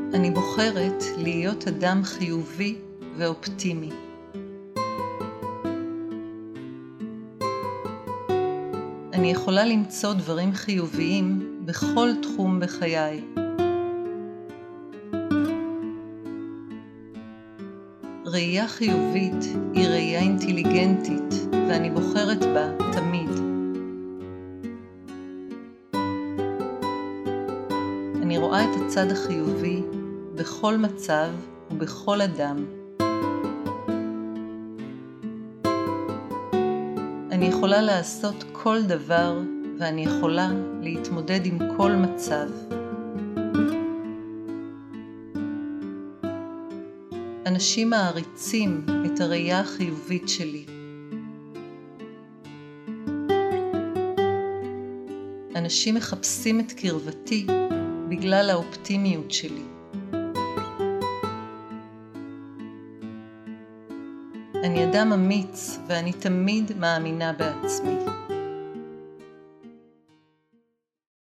אני בוחרת להיות אדם חיובי ואופטימי. אני יכולה למצוא דברים חיוביים בכל תחום בחיי. ראייה חיובית היא ראייה אינטליגנטית, ואני בוחרת בה תמיד. אני רואה את הצד החיובי בכל מצב ובכל אדם. אני יכולה לעשות כל דבר, ואני יכולה להתמודד עם כל מצב. אנשים מעריצים את הראייה החיובית שלי. אנשים מחפשים את קרבתי בגלל האופטימיות שלי. אני אדם אמיץ ואני תמיד מאמינה בעצמי.